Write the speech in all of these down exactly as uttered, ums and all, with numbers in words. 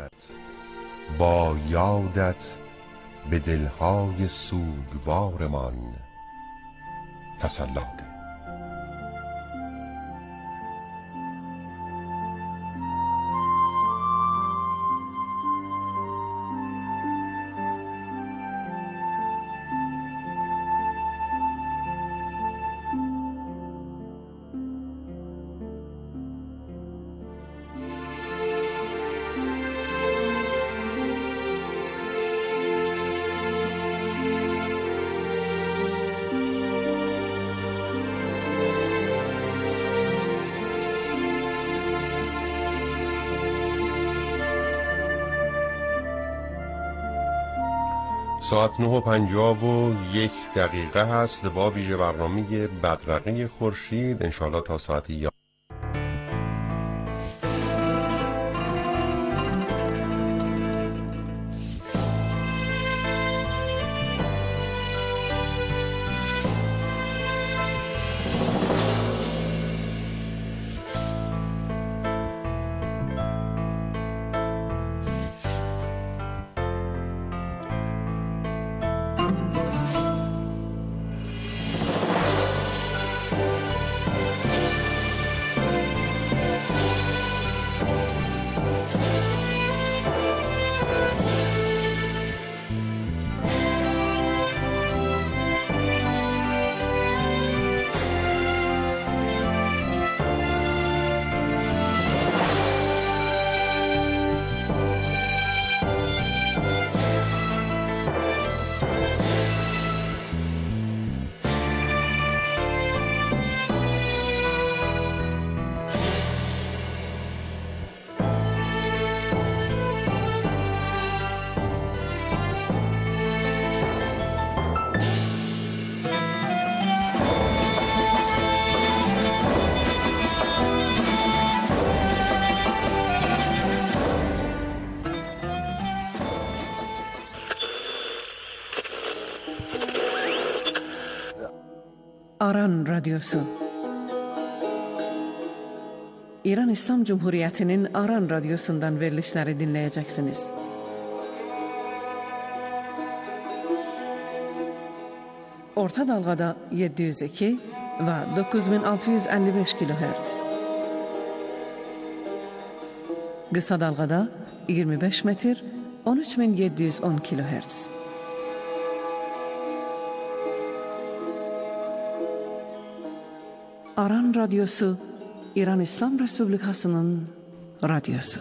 آید، با یادت به دلهای سوگوارمان تسلی ده. ساعت نه و پنجاه و یک دقیقه هست با ویژه برنامه بدرقه خورشید، انشالله تا ساعت یا Aran Radyosu. İran İslam Cumhuriyeti'nin Aran Radyosu'ndan verilişleri dinleyeceksiniz. Orta dalgada yedi yüz iki ve dokuz bin altı yüz elli beş kilohertz. Kısa dalgada yirmi beş metre on üç bin yedi yüz on kilohertz. Aran Radyosu, İran İslam Respublikası'nın radyosu.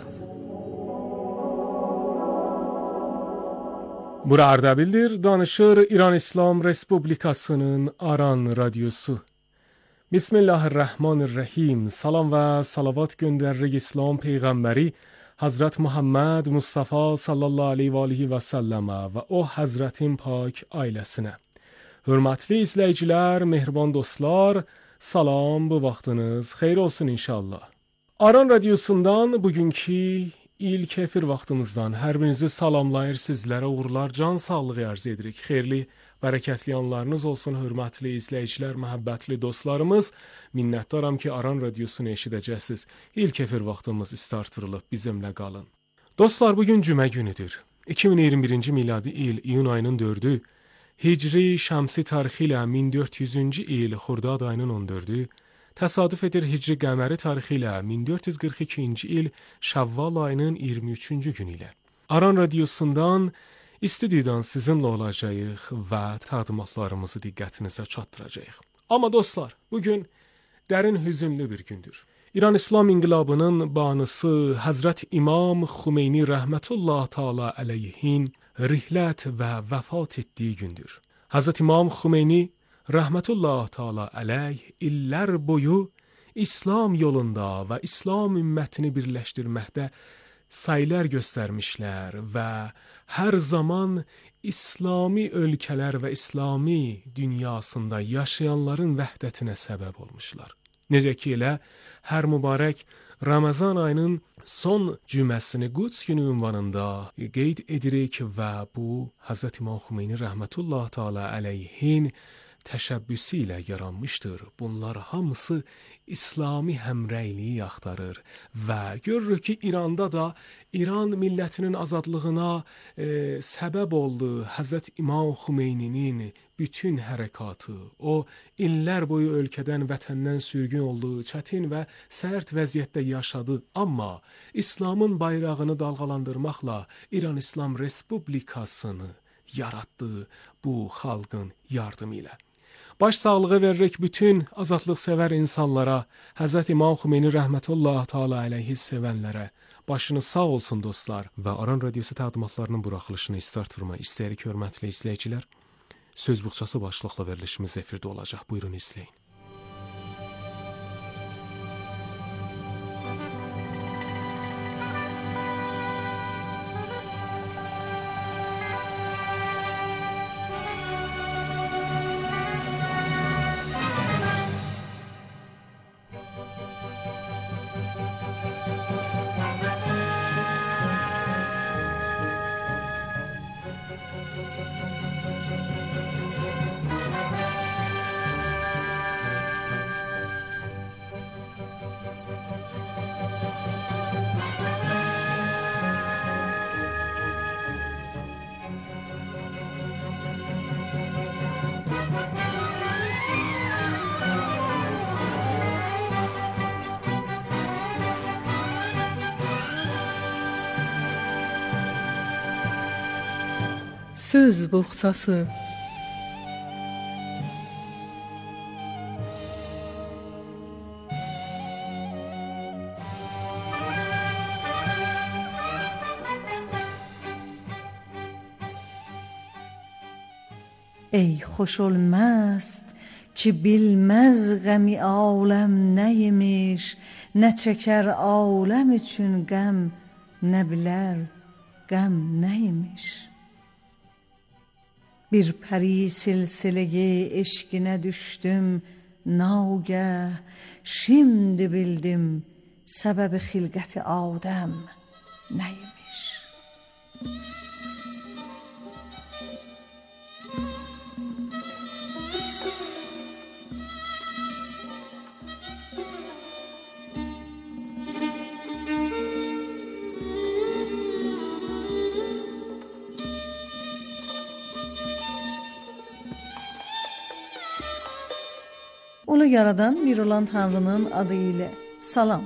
Bura Ardabil'dir, danışır İran İslam Respublikası'nın Aran Radyosu. Bismillahirrahmanirrahim. Salam ve salavat göndererek İslam Peygamberi Hazret Muhammed Mustafa sallallahu aleyhi ve aleyhi ve selleme ve o Hazretin pak ailesine. Hürmetli izleyiciler, mehriban dostlar, salam, bu vaxtınız xeyir olsun inşallah. Aran Radyosu'ndan bugünkü ilk efir vaxtımızdan hər birinizi salamlayır, sizlərə uğurlar, can sağlığı arz edirik. Xeyirli, bərəkətli anlarınız olsun, hörmətli izləyicilər, məhəbbətli dostlarımız. Minnətdaram ki, Aran Radyosunu eşidəcəksiniz. İlk efir vaxtımız istartırılıb, bizimlə qalın. Dostlar, bugün cümə günüdür. iki min iyirmi birinci miladi il, iyun ayının dördü, Hicri şəmsi tarixi ilə min dörd yüzüncü il, Xordad ayının on dördü, təsadüf edir Hicri qəməri tarixi ilə min dörd yüz qırx ikinci il, Şəvval ayının iyirmi üçüncü günü ilə. Aran Radyosundan, istüdiyodan sizinlə olacağıq və təqdimatlarımızı diqqətinizə çatdıracağıq. Amma dostlar, bugün dərin hüzünlü bir gündür. İran İslam İnqilabının banısı Həzrət İmam Xümeyni rəhmətullah təala əleyhin rihlət və vəfat etdiyi gündür. Həzrət İmam Xümeyni rəhmətullah təala əleyh illər boyu İslam yolunda və İslam ümmətini birləşdirməkdə sayılar göstərmişlər və hər zaman İslami ölkələr və İslami dünyasında yaşayanların vəhdətinə səbəb olmuşlar. Necə ki elə hər mübarək Ramazan ayının son cüməsini Quds günü ünvanında qeyd edirik və bu Həzrət İmam Xümeyni rəhmətullah təala əleyhin təşəbbüsü ilə yaranmışdır. Bunlar hamısı İslami həmrəyliyi axtarır və görürük ki, İranda da İran millətinin azadlığına e, səbəb oldu Həzrət İmam Xumeyninin bütün hərəkatı. O, illər boyu ölkədən, vətəndən sürgün oldu, çətin və sərt vəziyyətdə yaşadı. Amma İslamın bayrağını dalğalandırmaqla İran İslam Respublikasını yaratdı bu xalqın yardımı ilə. Baş sağlığı veririk bütün azadlıq sevər insanlara, Həzrət İmam Xümeyni rəhmətullah təala əleyhi sevənlərə. Başınız sağ olsun dostlar. Və Aran Radiosu təqdimatlarının buraxılışını start vurma istəyirik, hörmətli izləyicilər. Söz buxçası başlıqla verilişimiz efirdə olacaq. Buyurun izləyin. Söz buxçası. ای خوش المست ki bilməz qəmi aləm nəymiş, nə çəkər aləm üçün qəm, nə bilər qəm nəymiş. Bir pəri silsiləyə eşqinə düşdüm, nagah, şimdi bildim, səbəbi xilqəti Adəm nəymiş. Onu yaradan bir olan Tanrının adı ilə salam.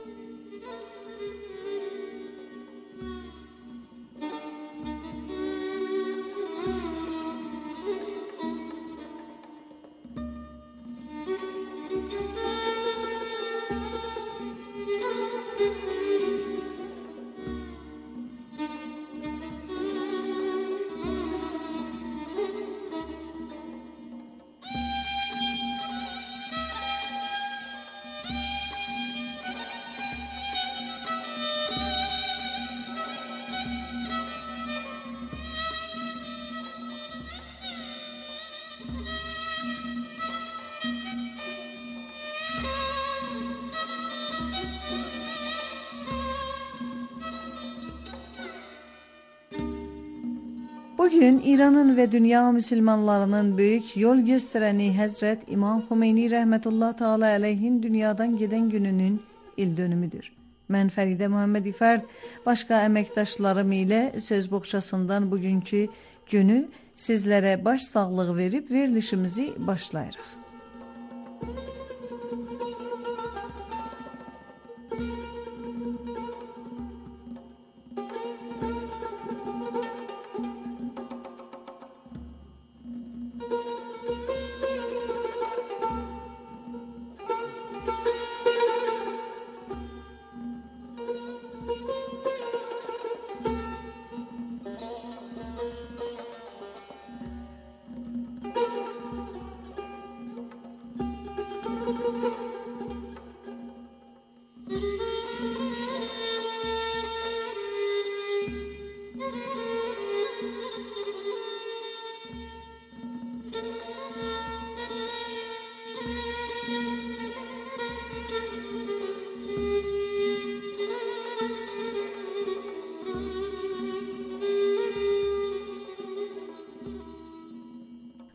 Bugün İranın ve dünya Müslümanlarının büyük yol göstereni Həzrət İmam Xümeyni rəhmətullah təala əleyhin dünyadan gedən gününün il dönümüdür. Mən Fəridə Muhammed İfərd, başqa əməkdaşlarım ilə söz boğçasından bugünkü günü sizlərə baş sağlığı verib verilişimizi başlayırıq.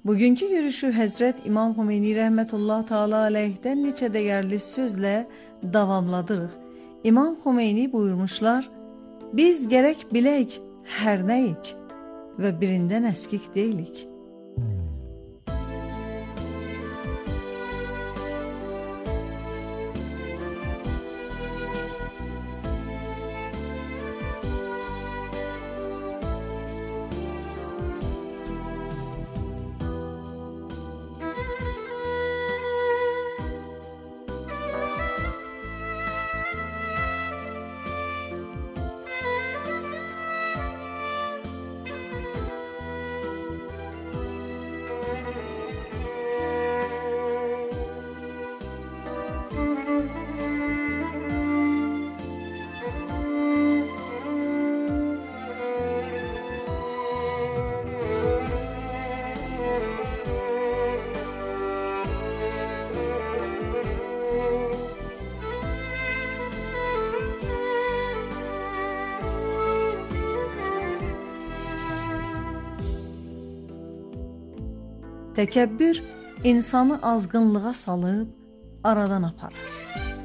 Bugünkü yürüyüşü Həzrət İmam Xomeyni rəhmətullah taala aleyhdən neçə dəyərli sözlə davamladırıq. İmam Xomeyni buyurmuşlar, biz gərək bilək hər nəyik və birindən əskik deyilik. Təkəbbür insanı azğınlığa salıb aradan aparır.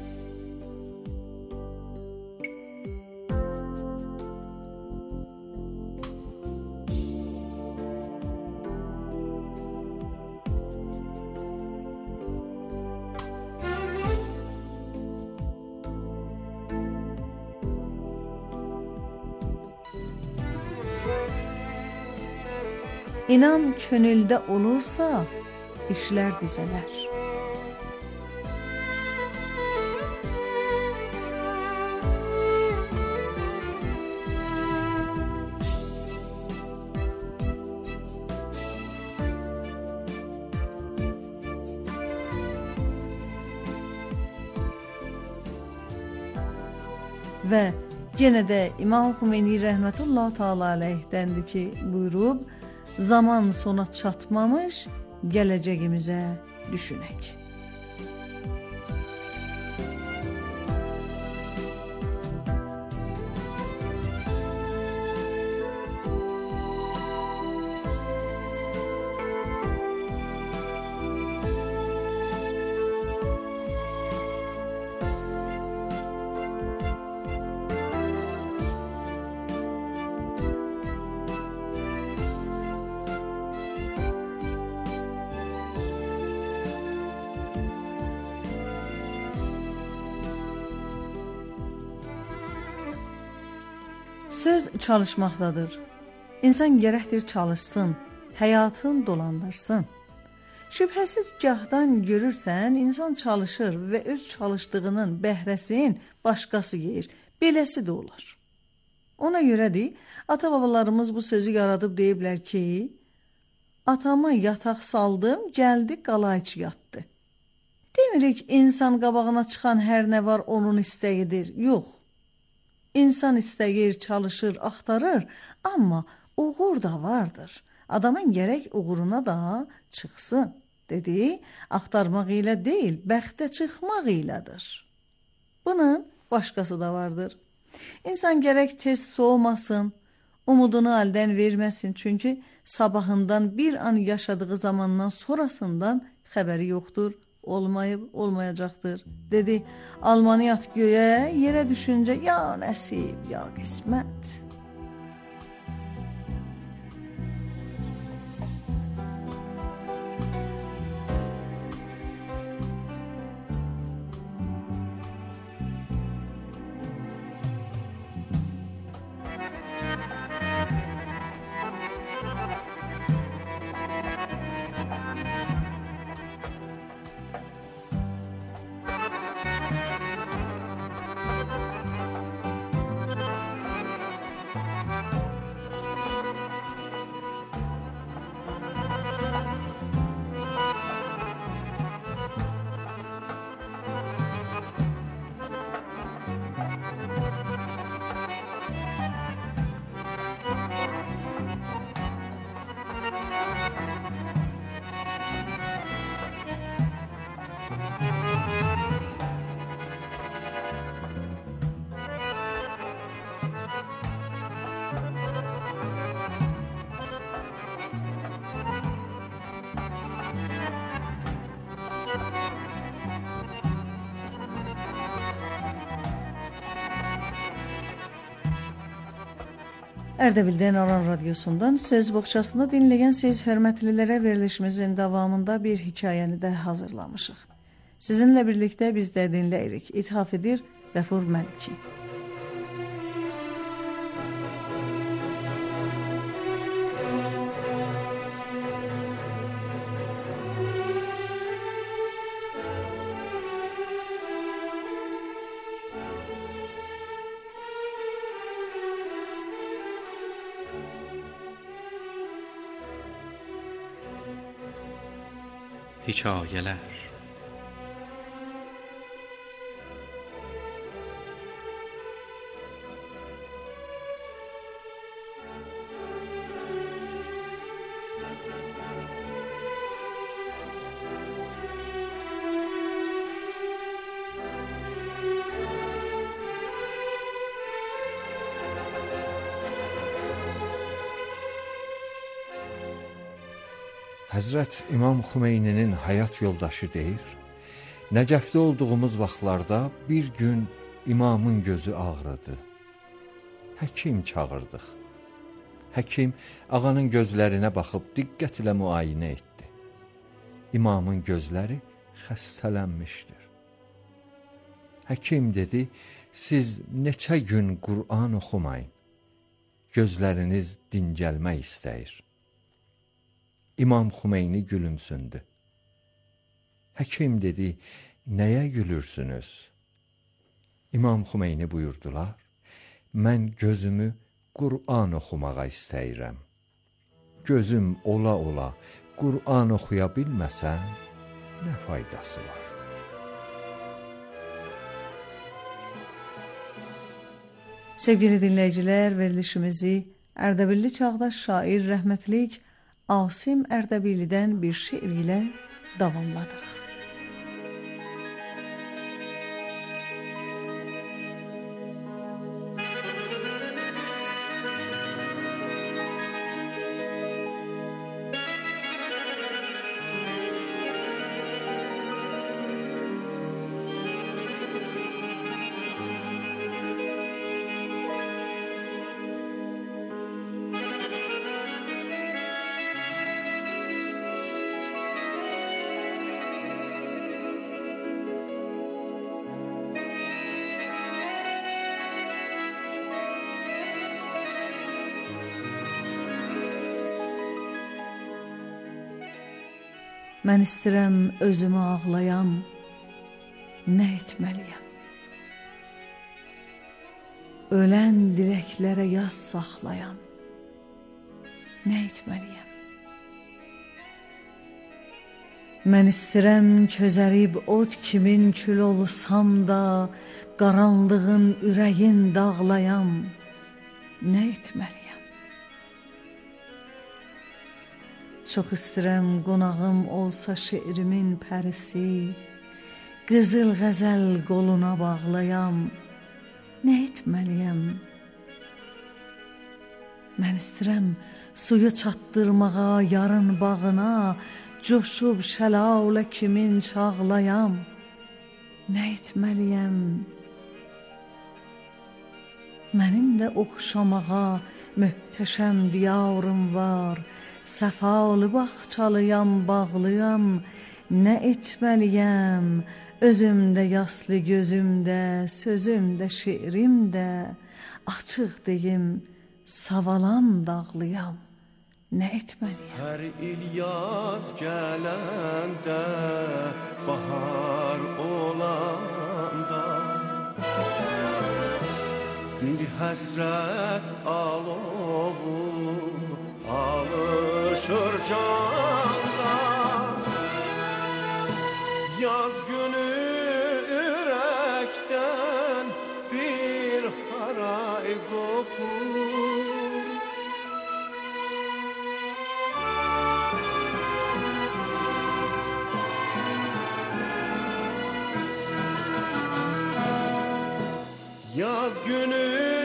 İnam könüldə olursa, işlər düzələr. Və yenə də İmam Xomeyni rəhmətullah taala aleyhdəndir ki, buyurub, zaman sona çatmamış, gələcəyimizə düşünək. Söz çalışmaqdadır. İnsan gərəkdir çalışsın, həyatın dolandırsın. Şübhəsiz gahdan görürsən, insan çalışır və öz çalışdığının bəhrəsini başqası yeyir. Beləsi də olar. Ona görədir, ata-babalarımız bu sözü yaradıb deyiblər ki, atama yataq saldım, gəldi qalayçı yatdı. Demirik, insan qabağına çıxan hər nə var onun istəyidir. Yox. İnsan istəyir, çalışır, axtarır, amma uğur da vardır. Adamın gərək uğuruna da çıxsın, dedi, axtarmaq ilə deyil, bəxtə çıxmaq ilədir. Bunun başqası da vardır. İnsan gərək tez soğumasın, umudunu əldən verməsin, çünki sabahından bir an yaşadığı zamandan sonrasından xəbəri yoxdur. Olmayıb, olmayacaqdır, dedi. Almaniyat göyə, yerə düşüncə, ya nəsib, ya qismət. Erdebil'den Aran Radyosu'ndan söz boğçasında dinleyen siz hörmətlilərə verilişimizin davamında bir hikayəni də hazırlamışıq. Sizinlə birlikte biz də dinləyirik. İthaf edir Qəfur Məliki. Hikayeler. Həzrət İmam Xumeyninin həyat yoldaşı deyir, Nəcəfdə olduğumuz vaxtlarda bir gün imamın gözü ağrıdı. Həkim çağırdıq. Həkim ağanın gözlərinə baxıb diqqətlə müayinə etdi. İmamın gözləri xəstələnmişdir. Həkim dedi, siz neçə gün Qur'an oxumayın, gözləriniz dincəlmək istəyir. İmam Xumeyni gülümsündü. Həkim dedi, nəyə gülürsünüz? İmam Xumeyni buyurdular, mən gözümü Qur'an oxumağa istəyirəm. Gözüm ola ola Qur'an oxuya bilməsəm, nə faydası vardı? Sevgili dinləyicilər, verilişimizi Ərdəbilli çağdaş şair rəhmətlik Asim Ərdəbilidən bir şiir ilə davamladırıq. Mən istirəm özümü ağlayam, nə etməliyəm? Ölən diləklərə yaz saxlayam, nə etməliyəm? Mən istirəm közərib od kimin kül olsam da, qaranlığın ürəyin dağlayam, nə etməliyəm? Çox istirəm qonağım olsa şeirimin pərisi, qızıl qəzəl qoluna bağlayam, nə etməliyəm? Mən istirəm suyu çatdırmağa yarın bağına, coşub şəlalə kimin çağlayam, nə etməliyəm? Mənim də oxşamağa möhtəşəm diyarım var, səfalı bağçalıyam, bağlıyam, nə etməliyəm? Özümdə yaslı gözümdə, sözümdə şeirimdə, açıq deyim, savalan dağlıyam, nə etməliyəm? Hər il yaz gələndə, bahar olanda, bir həsrət alovu alışır candan. Yaz günü ürəkdən bir haray qopur. Yaz günü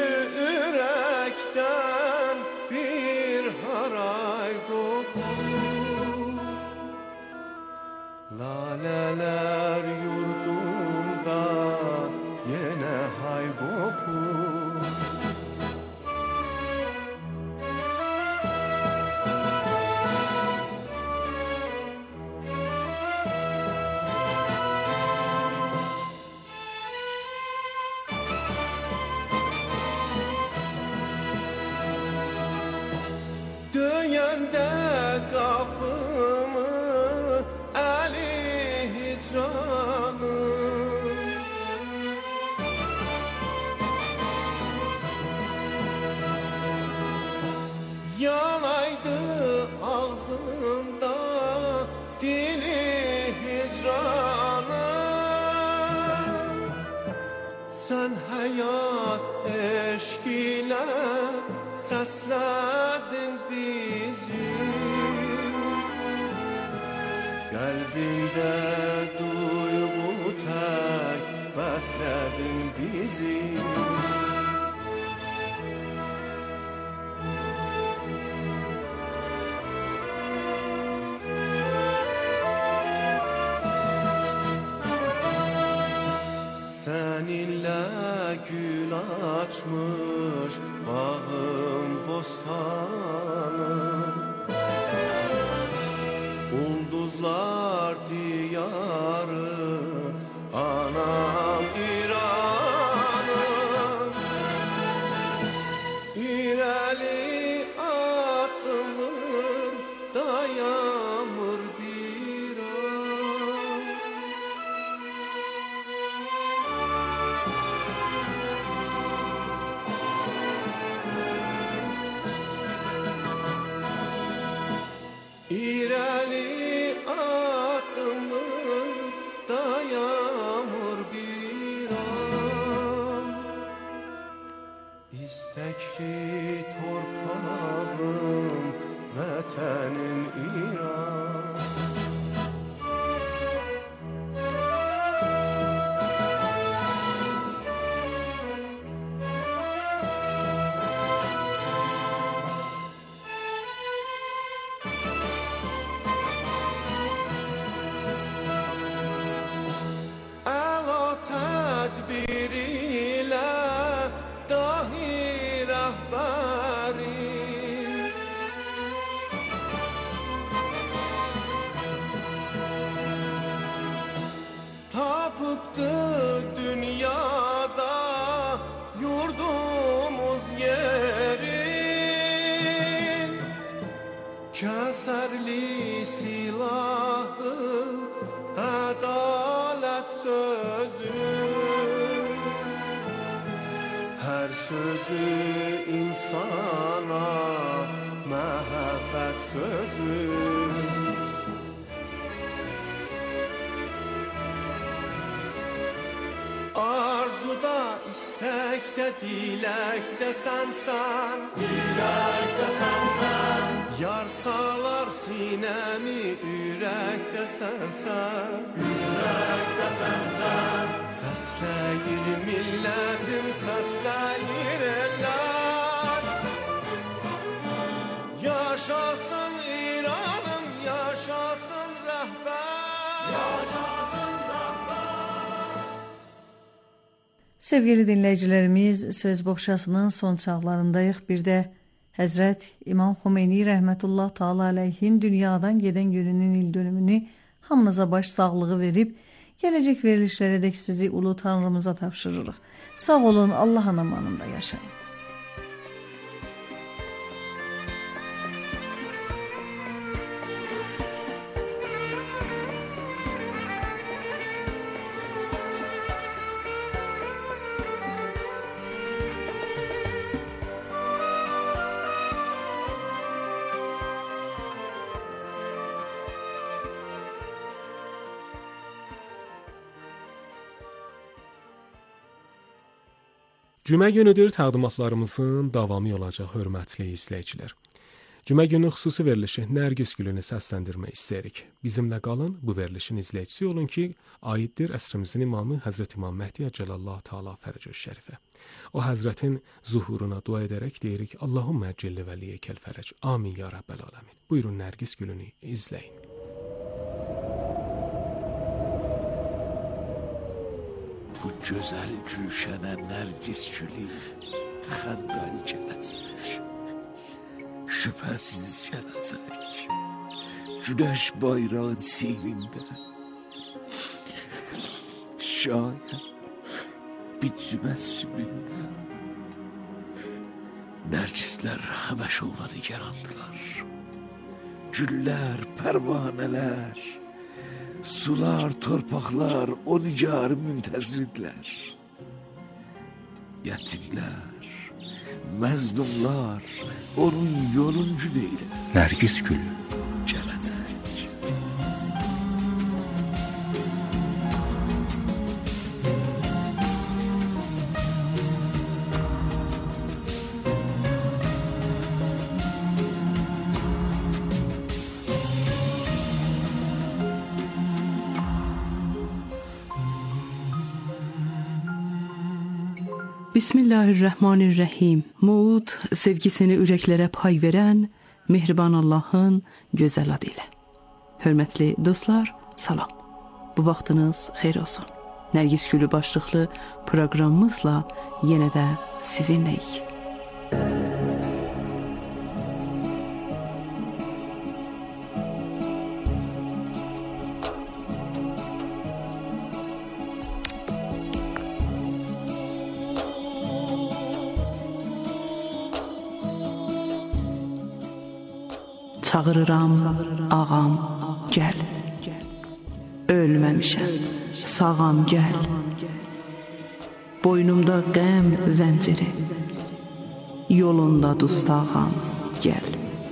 ürəkdən bir haray qopur. Lalələr yurdumda yenə hay qopur. Döyəndə qapımı əli hicranım. Yanaydı ağzında dili hicranım. Sən həyat eşq ilə səslədin bizi. Qəlbimdə duyğu tək bəslədin bizi. Səninlə gül açmış bağım, bostanım. Ulduzlar diyarı, anam İranım. İrəli addımım dayanmır bir an. İrəli addımım dayanmır bir an. İstəkli torpağım, vətənim İran. Əla tədbir ilə dahi rəhbərim. Tapıbdı dünyada yurdumuz yerin. Kəsərli silahı ədalət sözü. Hər sözü insana məhəbbət sözü. Arzuda, istəkdə, diləkdə sənsən. Diləkdə sənsən. Yar salar sinəmi, ürəkdə sənsən. Ürəkdə sənsən. Səsləyir millətim, səsləyir ellər. Yaşasın İranım, yaşasın rəhbər. Yaşasın rəhbər. Sevgili dinləyicilərimiz, söz boğçasının son çağlarındayıq. Bir də Həzrət İmam Xomeyni rəhmətullah taala əleyhin dünyadan gedən gününün il dönümünü hamınıza baş sağlığı verib, gələcək verilişlərədək sizi ulu Tanrımıza tapşırırıq. Sağ olun, Allahın amanında yaşayın. Cümə günüdür təqdimatlarımızın davamı olacaq, hörmətli izləyicilər. Cümə günü xüsusi verilişi Nərgiz gülünü səsləndirmək istəyirik. Bizimlə qalın, bu verilişin izləyicisi olun ki, aiddir əsrimizin imamı Həzrət İmam Məhdi Əcəlallah Teala Fərəcü Şərifə. O Həzrətin zuhuruna dua edərək deyirik, Allahümmə əcəlli vəliyyəkəl fərəc. Amin ya Rəbbəl aləmin. Buyurun Nərgiz gülünü izləyin. Bu gözəl gülşənə Nərgiz gülü xəndər gələcək. Şübhəsiz gələcək. Günəş bayrağın siyirində. Şayət bir cübəsümündə Nərcislər həməşə ona nigarandılar. Güllər, pərvanələr, sular, torpaqlar o nigarı müntəzirdirlər. Yetimlər, məzlumlar onun yoluncu deyilər. Nərgiz gülü Gələcək. Bismillahirrahmanirrahim. Maud sevgisini ürəklərə pay verən mehriban Allahın gözəl adı ilə. Hörmətli dostlar, salam. Bu vaxtınız xeyir olsun. Nərgiz Gülü başlıqlı proqramımızla yenə də sizinləyik. Çağırıram, ağam, gəl. Ölməmişəm, sağam, gəl. Boynumda qəm zənciri, yolunda dustağam, gəl.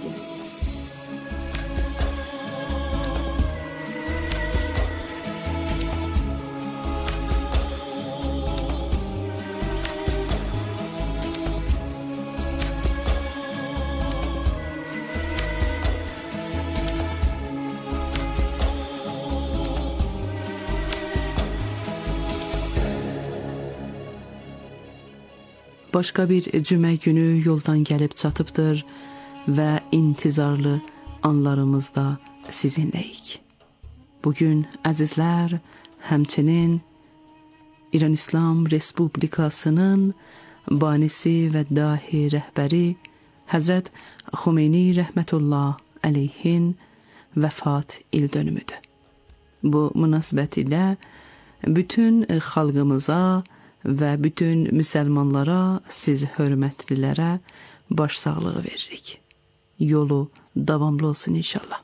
Başqa bir cümə günü yoldan gəlib çatıbdır və intizarlı anlarımızda sizinləyik. Bugün əzizlər, həmçinin İran İslam Respublikasının banisi və dahi rəhbəri Həzrət Xomeyni rəhmətullah əleyhin vəfat il dönümüdür. Bu münasibət ilə bütün xalqımıza və bütün müsəlmanlara, siz hörmətlilərə başsağlığı veririk. Yolu davamlı olsun inşallah.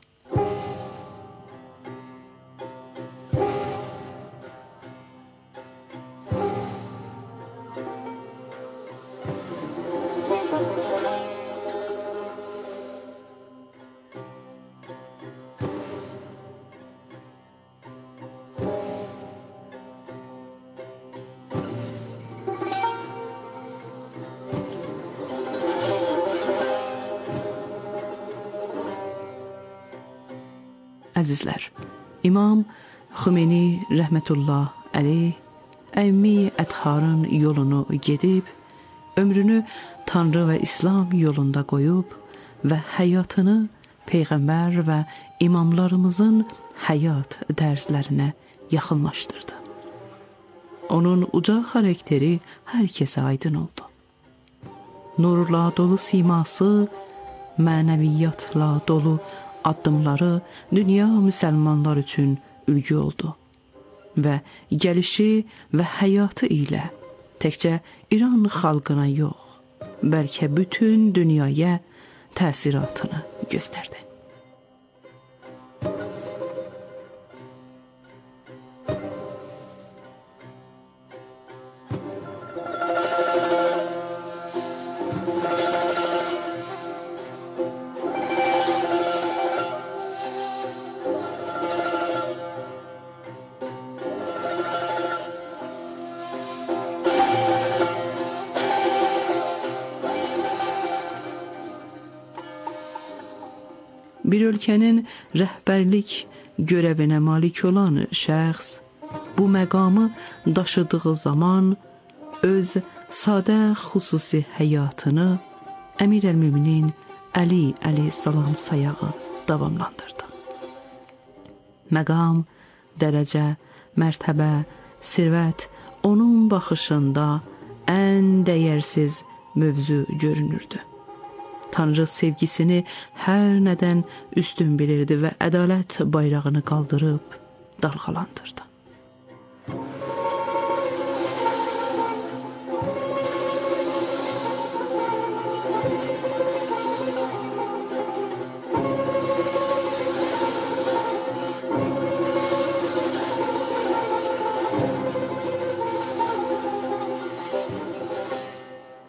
Əzizlər, İmam Xomeyni rəhmətullah əleyh əmmi ətharın yolunu gedib, ömrünü Tanrı və İslam yolunda qoyub və həyatını Peyğəmbər və imamlarımızın həyat dərslərinə yaxınlaşdırdı. Onun uca xarakteri hər kəsə aydın oldu. Nurla dolu siması, mənəviyyatla dolu addımları dünya müsəlmanlar üçün ülgü oldu və gəlişi və həyatı ilə təkcə İran xalqına yox, bəlkə bütün dünyaya təsiratını göstərdi. Bir ölkənin rəhbərlik görəvinə malik olan şəxs bu məqamı daşıdığı zaman öz sadə xüsusi həyatını Əmir əl-Müminin Əli əleyhissalam sayağı davamlandırdı. Məqam, dərəcə, mərtəbə, sirvət onun baxışında ən dəyərsiz mövzu görünürdü. Tanrı sevgisini hər nədən üstün bilirdi və ədalət bayrağını qaldırıb dalğalandırdı.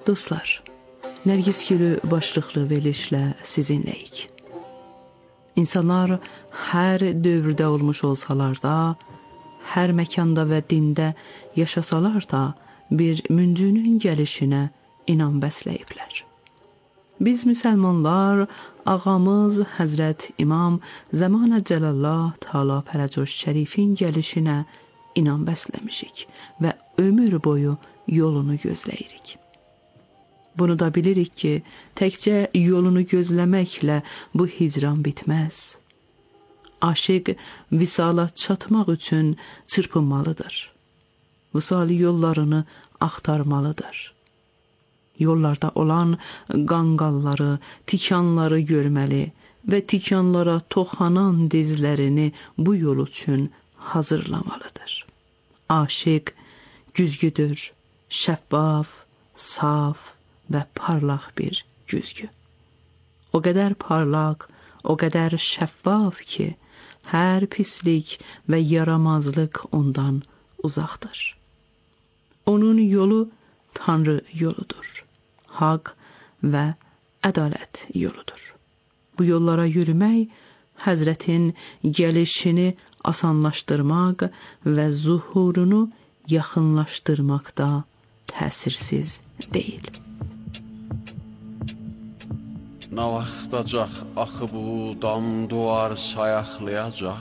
Dostlar, Nərgiz Gülü başlıqlı verilişlə sizinləyik. İnsanlar hər dövrdə olmuş olsalar da, hər məkanda və dində yaşasalar da, bir müncünün gəlişinə inam bəsləyiblər. Biz müsəlmanlar ağamız Həzrət İmam Zəmanə Cəlallah Teala Pərəcoş Şərifin gəlişinə inam bəsləmişik və ömür boyu yolunu gözləyirik. Bunu da bilirik ki, təkcə yolunu gözləməklə bu hicran bitməz. Aşiq visala çatmaq üçün çırpınmalıdır. Vüsali yollarını axtarmalıdır. Yollarda olan qanqalları, tikanları görməli və tikanlara toxanan dizlərini bu yol üçün hazırlamalıdır. Aşiq güzgüdür, şəffaf, saf və parlaq bir güzgü. O qədər parlaq, o qədər şəffaf ki, hər pislik və yaramazlıq ondan uzaqdır. Onun yolu Tanrı yoludur. Haqq və ədalət yoludur. Bu yollara yürümək, Həzrətin gəlişini asanlaşdırmaq və zuhurunu yaxınlaşdırmaqda təsirsiz deyil. Nə vaxtacaq axı bu dam duvar sayaqlayacaq?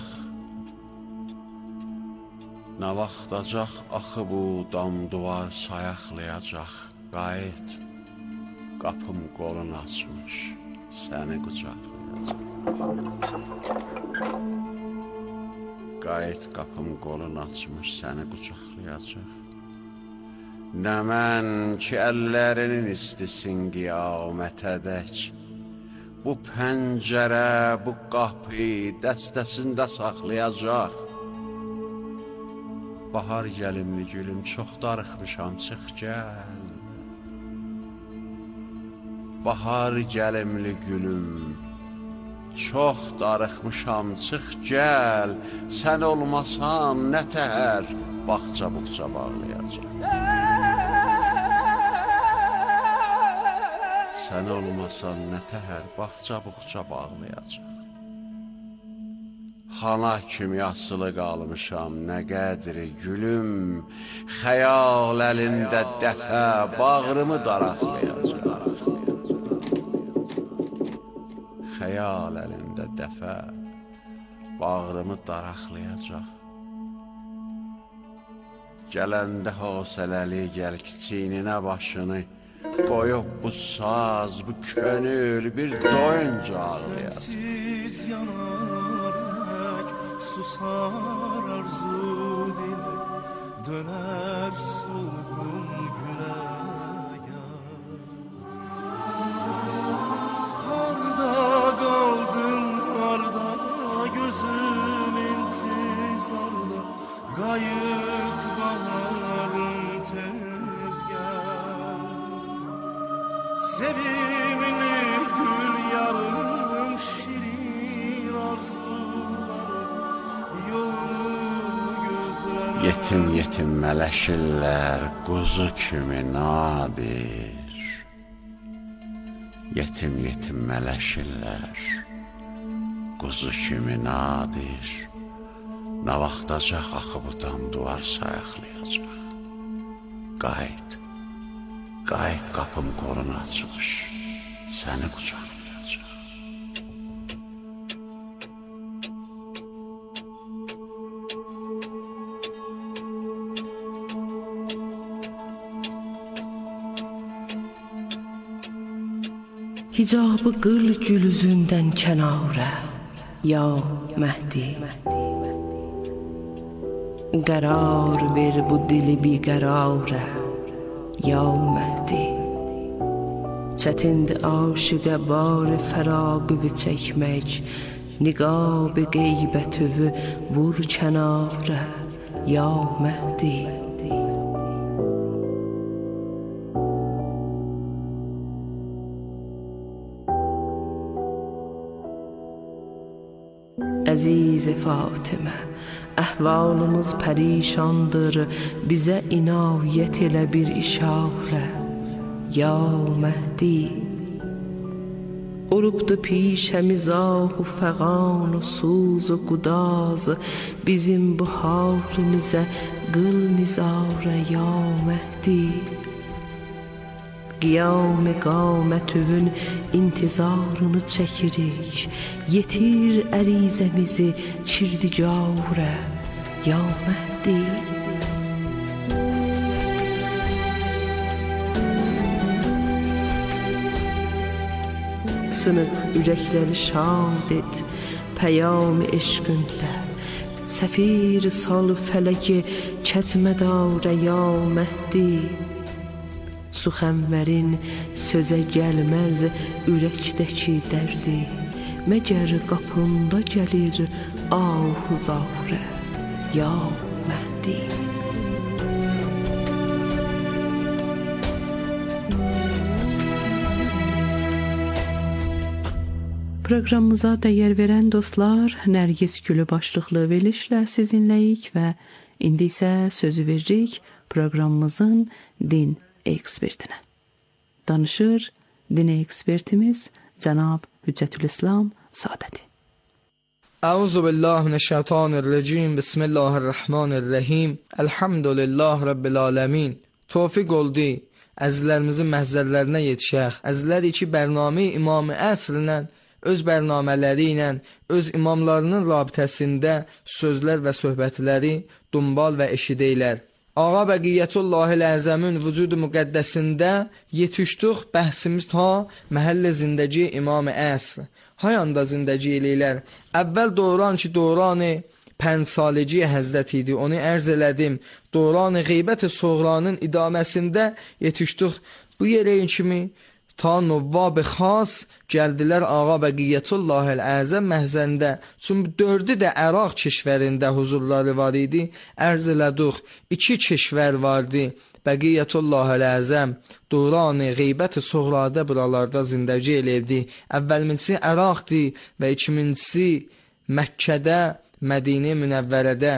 Nə vaxtacaq axı bu dam duvar sayaqlayacaq? Qayıt, qapım qolun açmış, səni qucaqlayacaq. Qayıt, qapım qolun açmış, səni qucaqlayacaq. Nə mən ki, əllərinin istisin qiyamətədək, bu pəncərə, bu qapı dəstəsində saxlayacaq. Bahar gəlimli gülüm, çox darıxmışam, çıx gəl. Bahar gəlimli gülüm, çox darıxmışam, çıx gəl. Sən olmasan nə təhər, bağça buxça bağlayacaq. Sən olmasan nə təhər, bağça buxça bağlayacaq. Xana kimi asılı qalmışam, nə qədri gülüm, xəyal əlində dəfə bağrımı daraqlayacaq. Xəyal əlində dəfə bağrımı daraqlayacaq. Gələndə hosələli gəl kiçiyninə başını, qoyub bu saz, bu könül bir doyunca ağlayacaq. Susar arzu dile, döner solgun güle. Harda kaldın, harda gözüm intizarda, gayet baharım tez gel. Sevimli gül yarım, şirin arzular, yetim yetim mələşirlər, quzu kimi nadir. Yetim yetim mələşirlər, quzu kimi nadir. Nə vaxtacaq axı bu dam duvar sayaqlayacaq. Qayıt, qayıt, qapım qolun açılış, səni qucaqlayacaq. Hicabı qıl gülüzündən kənarə, ya Məhdi. Qərar ver bu dili biqərarə, ya Məhdi. Çətindir aşiqə bar fəraqı çəkmək, niqab-ı qeybətövü vur kənarə, ya Məhdi. Əziz Fatimə, əhvalımız pərişandır, bizə inayət elə bir işarə, یا مهدی. Olubdu pişəmiz ahu fəğan و suz و qudaz, bizim bu halımıza qıl nizarə ya Məhdi. Qiyam-ı qamətüvün intizarını çəkirik, yetir ərizəmizi çirdicarə ya Məhdi. Sınık ürəkləri şad et, pəyam-ı eşqünlə, səfir sal fələki kətmədarə ya Məhdi. Suxənvərin sözə gəlməz ürəkdəki dərdi, məgər qapında gəlir ah-zarə ya Məhdi. Proqramımıza dəyər verən dostlar, Nərgiz Gülü başlıqlı verilişlə sizinləyik və indi isə sözü veririk proqramımızın din ekspertinə. Danışır din ekspertimiz Cənab Hüccətülislam Sadəti. Əuzu billah minəşşeytanirracim. Bismillahirrahmanirrahim. Elhamdülillah Rabbil aləmin. Tövfiq oldu əzizlərimizin məhzərlərinə yetişək. Əzizlər iki bərnamə İmam-ı Əsrlə öz bərnamələri ilə, öz imamlarının rabitəsində sözlər və söhbətləri dumbal və eşidəylər. Ağa Bəqiyyətullahil Əzəmin vücudu müqəddəsində yetişdik bəhsimiz ta məhəllə zindəci İmam-ı Əsr. Hayanda zindəci eləylər. Əvvəl doğran ki, doğranı pənsalici həzrət idi, onu ərz elədim. Doğranı qeybət-i soğranın idaməsində yetişdik bu yerəyin kimi, ta nuvvab-ı xas gəldilər Ağa Bəqiyyətullahil Əzəm məhzəndə. Çünki dördü də Əraq keşvərində huzurları var idi. Ərz elədik, iki keşvər vardı. Bəqiyyətullahil Əzəm Duran-ı qeybət-i soğrada buralarda zindəci eləyirdi. Əvvəlmincisi Əraqdır və ikincisi Məkkədə, Mədinə Münəvvərədə.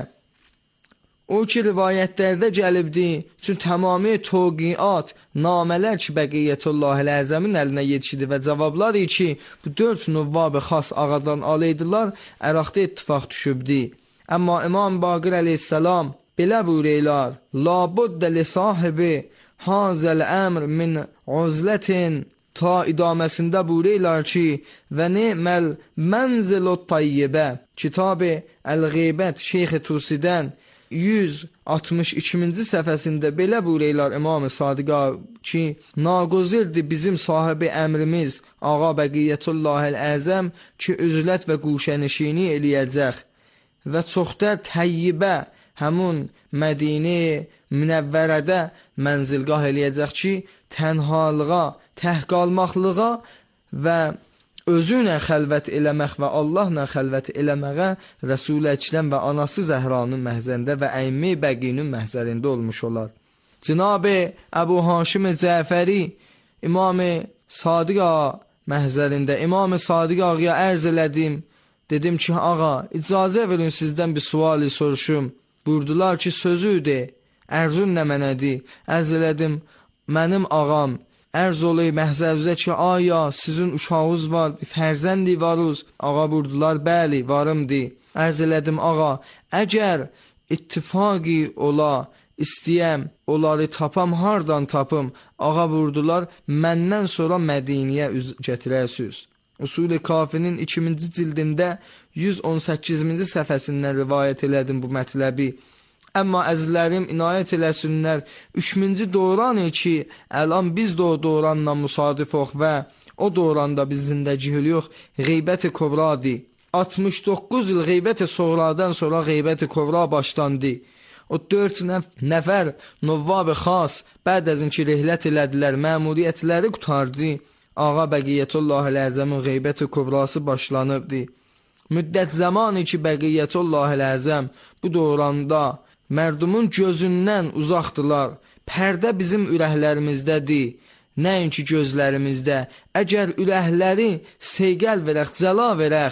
O ki rivayətlərdə gəlibdi, çünki tamami toqiat, namələr ki Bəqiyyətullahil Əzəmin əlinə yetişdi və cavabları ki, bu dörd nuvvab-ı xas ağadan alıydılar, Əraqda ittifaq düşübdi. Amma İmam Baqir əleyhissalam belə buyururlar, labuddə li sahibi hazəl əmr min uzlətin, ta idaməsində buyururlar ki, və ni'məl mənzilot tayyibə, kitab-ı Əl-Qeybət Şeyx Tusidən yüz altmış ikinci səhifəsində belə buyururlar İmam-ı Sadiqa ki, naqozirdir bizim sahibi əmrimiz Ağa Bəqiyyətullahil Əzəm ki, üzlət və quşənişini eləyəcək və çoxdər təyyibə həmun Mədinə Münəvvərədə mənzilgah eləyəcək ki, tənhalığa, təhqalmaqlığa və özünə xəlvət eləmək və Allahla xəlvət eləməyə Rəsul-i Əkrəm və anası Zəhranın məhzərində və əymi Bəqinin məhzərində olmuş olar. Cənab-ı Əbu Haşim Cəfəri İmam-ı Sadiq ağa məhzərində İmam-ı Sadiq ağaya ərz elədim. Dedim ki, ağa, icazə verin sizdən bir suali soruşum. Buyurdular ki, sözüdür, ərzun nə mənədir? Ərz elədim, mənim ağam, ərz olayı məhzəvizə ki, aya sizin uşağınız var, fərzəndi varız. Ağa buyurdular, bəli, varımdır. Ərz elədim, ağa, əgər ittifaqi ola, istəyəm, onları tapam, hardan tapım? Ağa buyurdular, məndən sonra Mədiniyə üz gətirəsiz. Usul-i Kafinin ikinci cildində yüz on səkkizinci səhifəsindən rivayət elədim bu mətləbi. Əmma əzizlərim inayət eləsinlər, üçüncü doğranı ki, əlan biz də o doğranla müsadif ox və o doğranda biz zindəcihil yox, qeybət-i kobradır. altmış doqquz il qeybət-i soğradan sonra qeybət-i kobra başlandı. O dörd nəfər nuvvab-ı xas bəd əzin ki, rehlət elədilər, məmuriyyətləri qutardı. Ağa Bəqiyyətullahil Əzəmin qeybət-i kobrası başlanıbdı. Müddət zamanı ki, Bəqiyyətullahil Əzəm bu doğranda mərdumun gözündən uzaqdılar. Pərdə bizim ürəklərimizdədir, nəinki gözlərimizdə. Əgər ürəkləri seyqəl verək, cəla verək,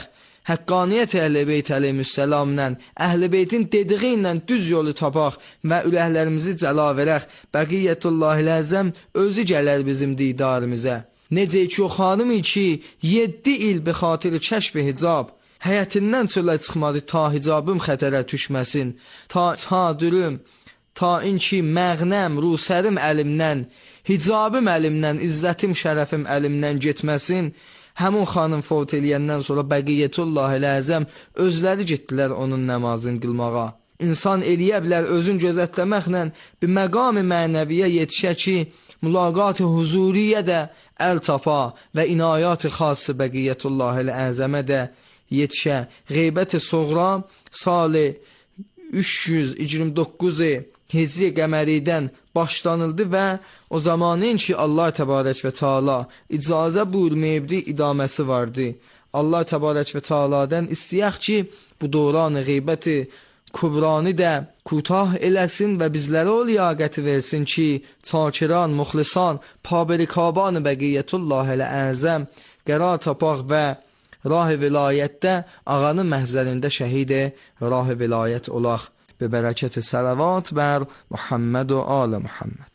Həqqaniyyət Əhl-i Beyt əleyhissalamla, Əhl-i Beytin dediyi ilə düz yolu tapaq və üləhlərimizi cəla verək. Bəqiyyətullahil əzəm özü gələr bizim didarımıza. Necə ki o xanım ki, yeddi il bi xatir kəşf hicab, həyətindən çölə çıxmadı ta hicabım xətərə düşməsin, ta çadürüm, ta inki məğnəm, rusərim əlimdən, hicabım əlimdən, izzətim, şərəfim əlimdən getməsin. Həmun xanım fot eləyəndən sonra Bəqiyyətullahil əzəm özləri getdilər onun namazını qılmağa. İnsan eləyə bilər özün gözətləməklə bir məqam-ı mənəviyyə yetişə ki, mülaqat-ı huzuriyyə də əl tapa və inayat-ı xası Bəqiyyətullahil əzəmə də yetişə. Qeybət-i soğra salı üç yüz iyirmi doqquz Hicri qəməridən başlanıldı və o zamanın ki Allah təbarək və Teala icazə buyurmayıbdı, idaməsi vardı. Allah təbarək və Teala'dan istəyək ki, bu dövrən qeybəti kubranı da kutah eləsin və bizlərə o liyaqəti versin ki, çakiran, muxlisan, paberikaban Bəqiyyətullahil əzəm qərar tapaq və rah-ı vilayətdə ağanın məhzərində şəhid rah-ı vilayət olaq. به برکت صلوات بر محمد و آل محمد.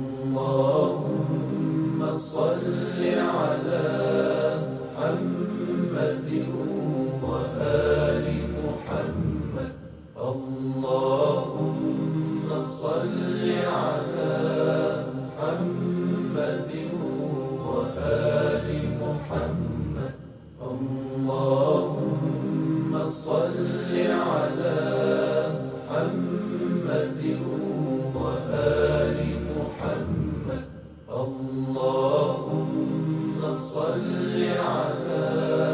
اللهم صل على محمد وآل محمد. اللهم صل على محمد وآل محمد. اللهم صل على محمد وآل محمد. اللهم صل على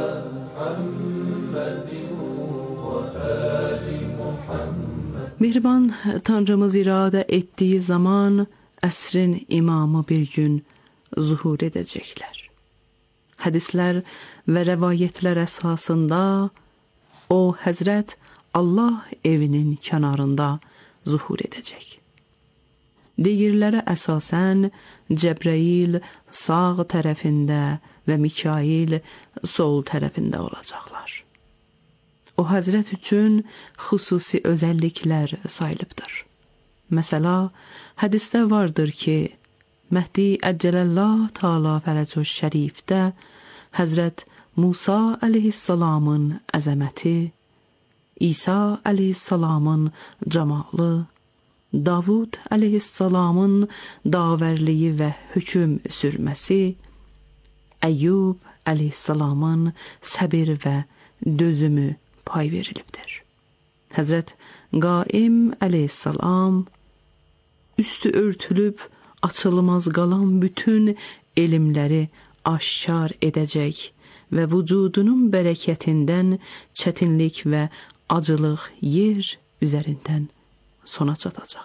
محمد وآل محمد. Mehriban Tanrımız iradə etdiyi zaman əsrin imamı bir gün zuhur edəcəklər. Hədislər və rəvayətlər əsasında o Həzrət Allah evinin kənarında zuhur edəcək. Deyirlərə əsasən Cəbrəil sağ tərəfində və Mikail sol tərəfində olacaqlar. O Həzrət üçün xüsusi özəlliklər sayılıbdır. Məsəla, hədisdə vardır ki, Məhdi Əccələllah Teala Fərəcü Şərifdə Həzrət Musa əleyhissalamın əzəməti, İsa əleyhissalamın cəmalı, Davud əleyhissalamın davərliyi və hökm sürməsi, Əyyub əleyhissalamın səbir və dözümü pay verilibdir. Həzrət Qaim əleyhissalam üstü örtülüb açılmaz qalan bütün elmləri aşkar edəcək və vücudunun bərəkətindən çətinlik və acılıq yer üzərindən sona çatacaq.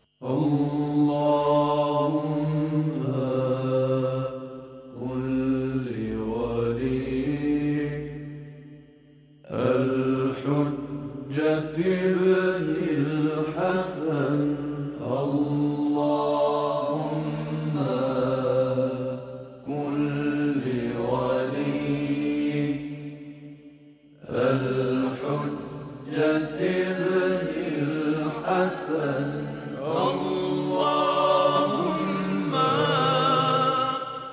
Allahümme kulli veli el-hücceti benil hasen. Allahümme kulli veli el-hücceti benil hasen. Allahümme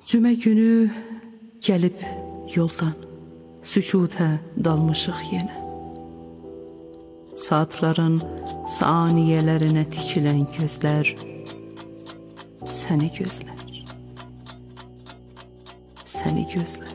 Cümə günü gəlib yoldan, sükutə dalmışıq yenə. Saatların saniyələrinə tikilən gözlər səni gözlər, səni gözlər.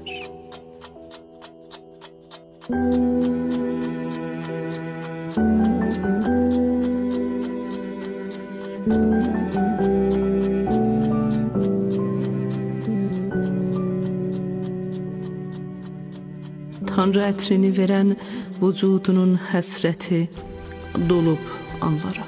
Tanrı ətrini verən vücudunun həsrəti dolub anlara.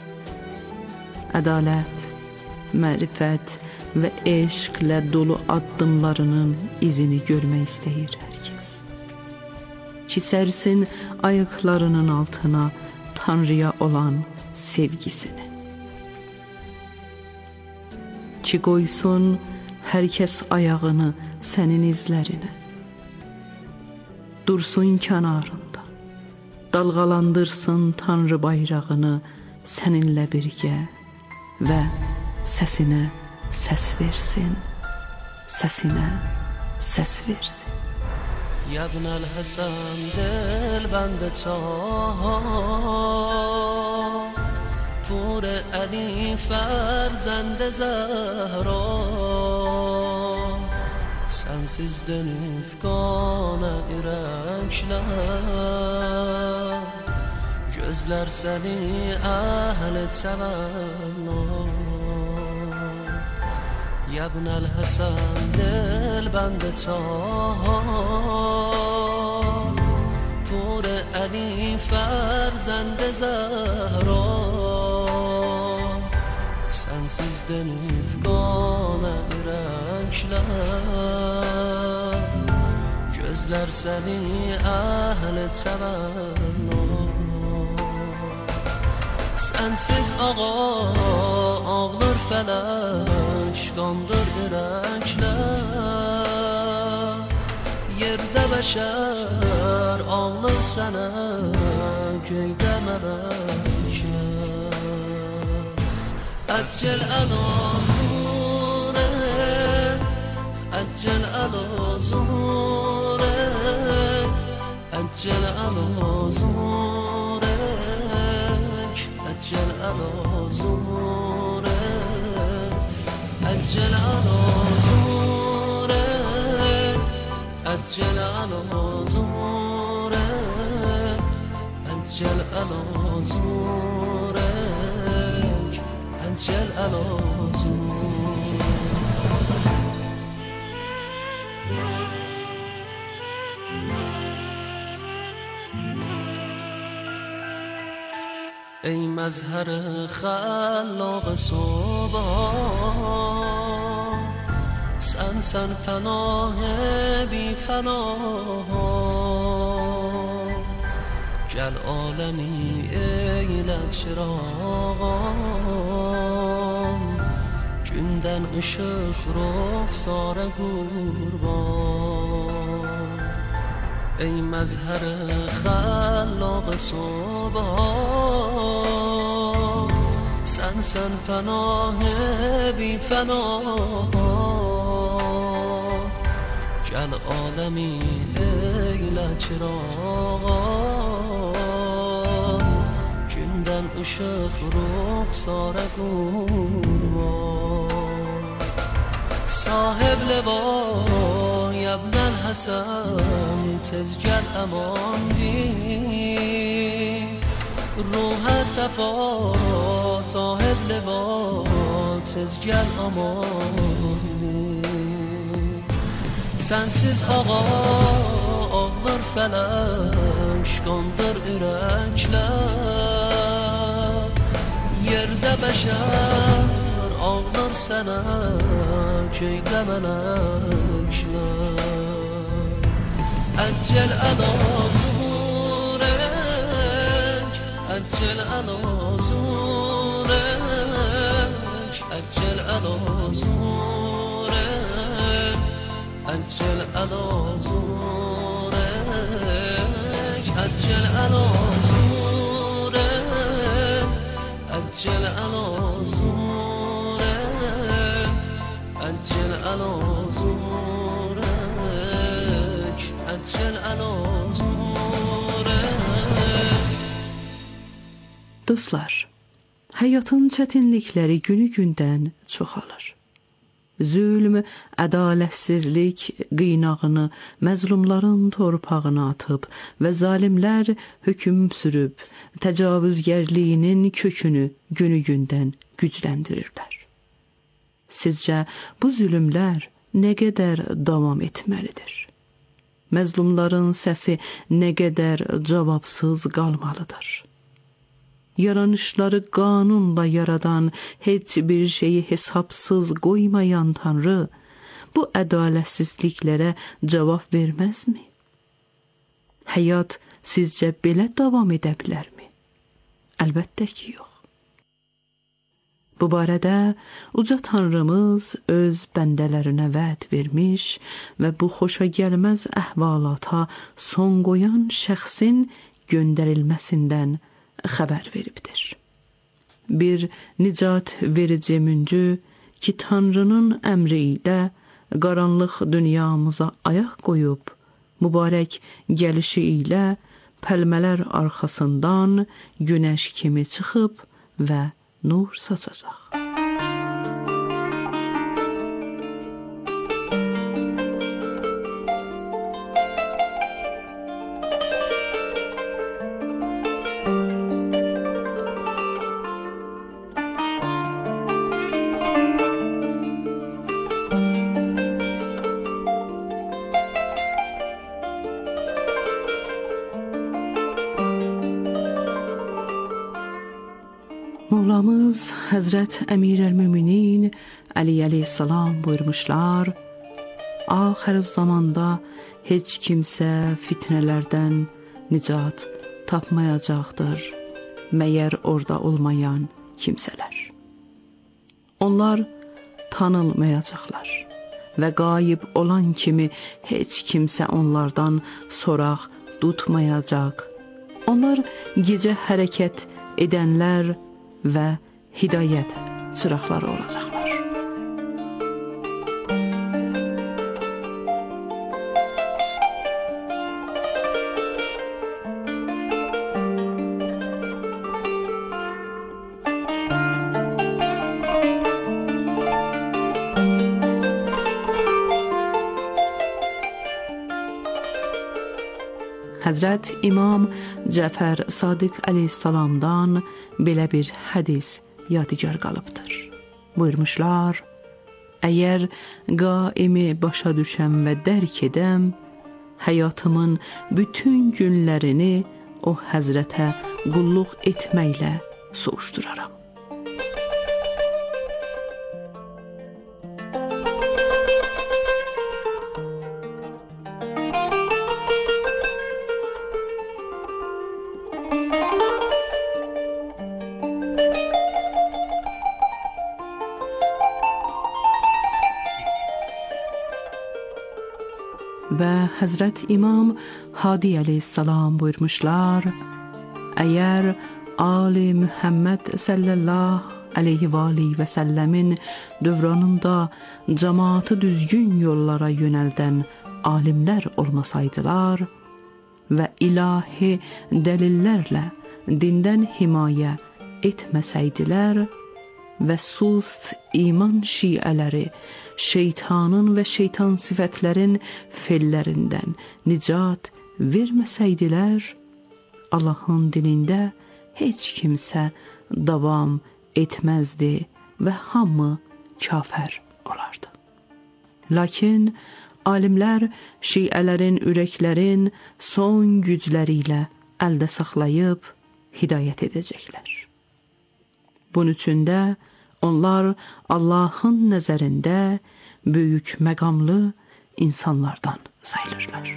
Ədalət, mərifət və eşqlə dolu addımlarının izini görmək istəyir hər kəs. Ki sərsin ayaqlarının altına Tanrıya olan sevgisini. Ki qoysun hər kəs ayağını sənin izlərinə. Dursun kənarında, dalğalandırsın Tanrı bayrağını səninlə birgə və səsinə səs versin, səsinə səs versin. Ya ibnəl Həsən dil bəndə çaha, pur Əli fərzəndə Zəhra, sensiz dönüp kana ürəklər, gözlər səni əhl sevərlər. Ya ibnəl Həsən dil bəndə çaha, pur Əli fərzəndə Zəhra, sensiz dönüp kana ürəklər, gözlər səni əhl sevərlər. Sensiz ağa ağlar fələk, qandır ürəklər, yerdə bəşər ağlar sənə, göydə mələklər. Əccəl əlazurək, əccəl əlazurək, əccəl əlazurək, əccəl əlazurək, əccəl əlazurək, əccəl əlazurək, əccəl əlazurək, əccəl əlazurək. ای مظهر خلاق صبح، سن سن پناه بی پناه، گل عالمی eyle çırağım, günden ışık ruhsara kurban. ای مظهر خلاق صبح، سن سن پناه بی پناه، گل عالمی eyle çırağım، günden ışık ruhsara kurban. Sahib leba ya ibnəl Həsən, tez gəl əman din, ruhə səfa sahib leba, tez gəl aman din. Sənsiz ağa ağlar fələk, qandır ürəklər, yerdə bəşər ağlar sənə, köydə mələklər. Əccəl əlazurək, əccəl əlazurək, əccəl əlazurək, əccəl əlazurək, əccəl əlazurək, əccəl əlazurək, əccəl əlazurək. Dostlar, həyatın çətinlikləri günü-gündən çoxalır. Zülm, ədalətsizlik qıynağını məzlumların torpağına atıb və zalimlər hökm sürüb, təcavüzgərliyinin kökünü günü-gündən gücləndirirlər. Sizcə, bu zülmlər nə qədər davam etməlidir? Məzlumların səsi nə qədər cavabsız qalmalıdır? Yaranışları qanunla yaradan, heç bir şeyi hesabsız qoymayan Tanrı, bu ədalətsizliklərə cavab verməzmi? Həyat sizcə belə davam edə bilərmi? Əlbəttə ki, yox. Bu barədə uca Tanrımız öz bəndələrinə vəd vermiş və bu xoşa gəlməz əhvalata son qoyan şəxsin göndərilməsindən xəbər veribdir. Bir nicat verici müncü ki, Tanrının əmri ilə qaranlıq dünyamıza ayaq qoyub, mübarək gəlişi ilə pəlmələr arxasından günəş kimi çıxıb və nur saçacaq. Mevlamız Həzrət Əmir-əl-Müminin Əli əleyhissalam buyurmuşlar, axir zamanda heç kimsə fitnələrdən nicat tapmayacaqdır, məyər orada olmayan kimsələr. Onlar tanınmayacaqlar və qayıb olan kimi heç kimsə onlardan soraq tutmayacaq. Onlar gecə hərəkət edənlər və hidayət çıraqları olacaqlar. Həzrət İmam Cəfər Sadiq əleyhissalamdan belə bir hədis yadigar qalıbdır. Buyurmuşlar, əgər qaimi başa düşəm və dərk edəm, həyatımın bütün günlərini o həzrətə qulluq etməklə soğuşduraram. Və Həzrət İmam Hadi əleyhissalam buyurmuşlar, əgər Ali Muhammed sallallahu aleyhi və aleyhi və səlləmin dövranında cəmaatı düzgün yollara yönəldən alimlər olmasaydılar və ilahi dəlillərlə dindən himayə etməsəydilər və sust iman şiələri şeytanın və şeytan sifətlərin fellərindən nicat verməsəydilər, Allahın dinində heç kimsə davam etməzdi və hamı kafir olardı. Lakin alimlər şiələrin ürəklərin son gücləri ilə əldə saxlayıb hidayət edəcəklər. Bunun üçün də onlar Allahın nəzərində böyük məqamlı insanlardan sayılırlar.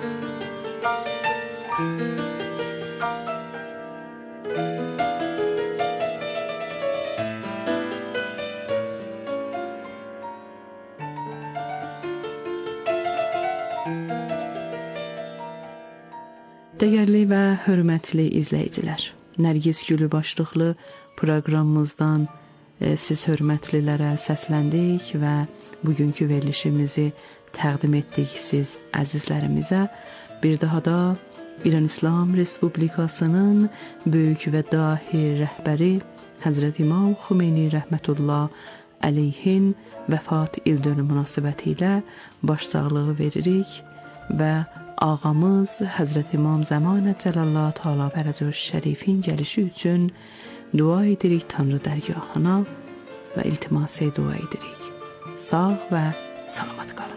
Dəyərli və hörmətli izləyicilər, Nərgiz Gülü başlıqlı proqramımızdan e, siz hörmətlilərə səsləndik və bugünkü verilişimizi təqdim etdik siz əzizlərimizə. Bir daha da İran İslam Respublikasının böyük və dahi rəhbəri Həzrət İmam Xümeyni rəhmətullah əleyhin vəfat ildönümü münasibəti ilə başsağlığı veririk və ağamız Həzrət İmam Zəmanət Cəlallah Teala Fərəcəş Şərifin gəlişi üçün dua edirik Tanrı dərgahına və iltimas dua edirik. Sağ və salamat qalın.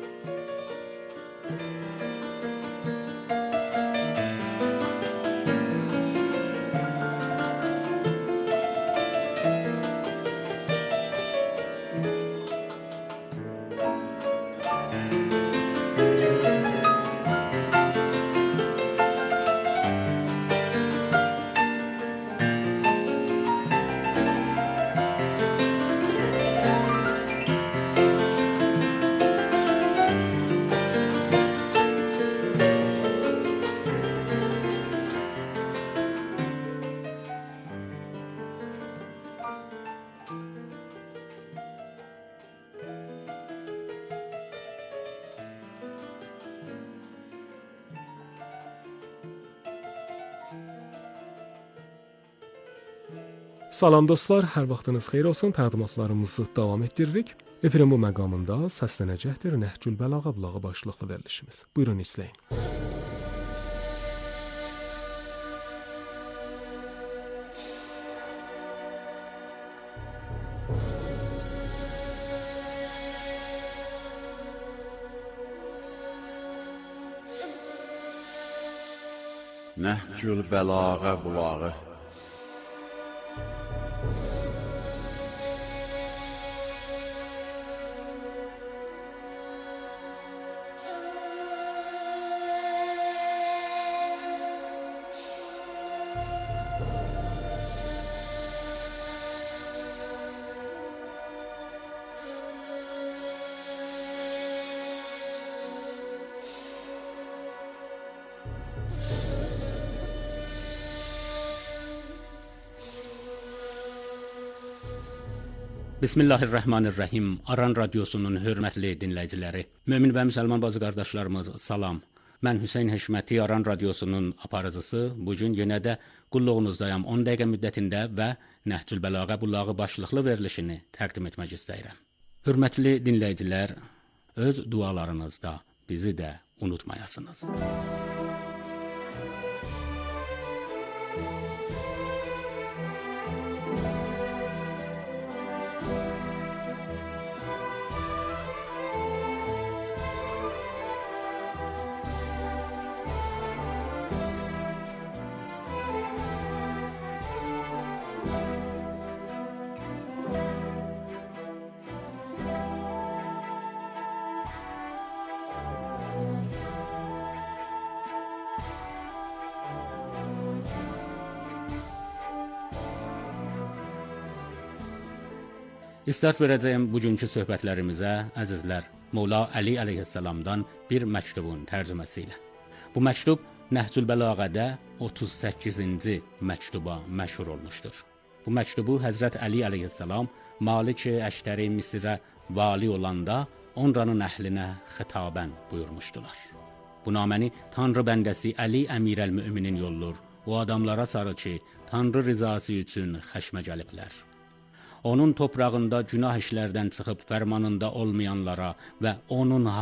Salam dostlar, hər vaxtınız xeyir olsun. Təqdimatlarımızı davam etdiririk. Efirin bu məqamında səslənəcəkdir Nəhcül Bəlağa bulağı başlıqlı verilişimiz. Buyurun izləyin. Nəhcül Bəlağa bulağı. Bismillahirrahmanirrahim. Aran Radiosunun hörmətli dinləyiciləri, mömin və müsəlman bazı qardaşlarımız, salam. Mən Hüseyn Həşməti, Aran Radiosunun aparıcısı. Bugün yenə də qulluğunuzdayam. on dəqiqə müddətində və Nəhcül Bəlağa bulağı başlıqlı verilişini təqdim etmək istəyirəm. Hörmətli dinləyicilər, öz dualarınızda bizi də unutmayasınız. İstart verəcəyim bugünkü söhbətlərimizə, əzizlər, Mola Əli əleyhissalamdan bir məktubun tərcüməsi ilə. Bu məktub Nəhcül Bəlağədə otuz səkkizinci məktuba məşhur olmuşdur. Bu məktubu Həzrət Əli əleyhissalam Malik-i Əştəri Misirə vali olanda onranın əhlinə xitabən buyurmuşdular. Bu naməni Tanrı bəndəsi Əli Əmirəl-Müminin yollur. O adamlara sarı ki, Tanrı rizası üçün xəşmə gəliblər. Onun toprağında günah işlərdən çıxıb fərmanında olmayanlara və onun